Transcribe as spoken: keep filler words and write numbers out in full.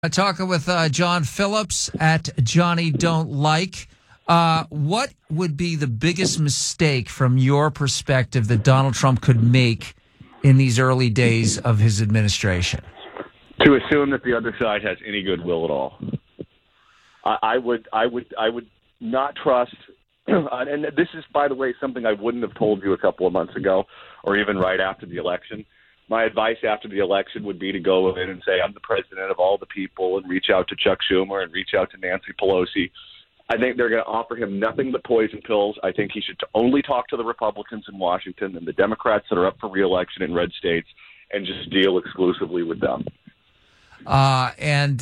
Uh, talking with uh, John Phillips at Johnny Don't Like. Uh, what would be the biggest mistake from your perspective that Donald Trump could make in these early days of his administration? To assume that the other side has any goodwill at all. I, I would, I would, I would not trust. And this is, by the way, something I wouldn't have told you a couple of months ago, or even right after the election. My advice after the election would be to go in and say, I'm the president of all the people, and reach out to Chuck Schumer and reach out to Nancy Pelosi. I think they're going to offer him nothing but poison pills. I think he should only talk to the Republicans in Washington and the Democrats that are up for re-election in red states and just deal exclusively with them. Uh, and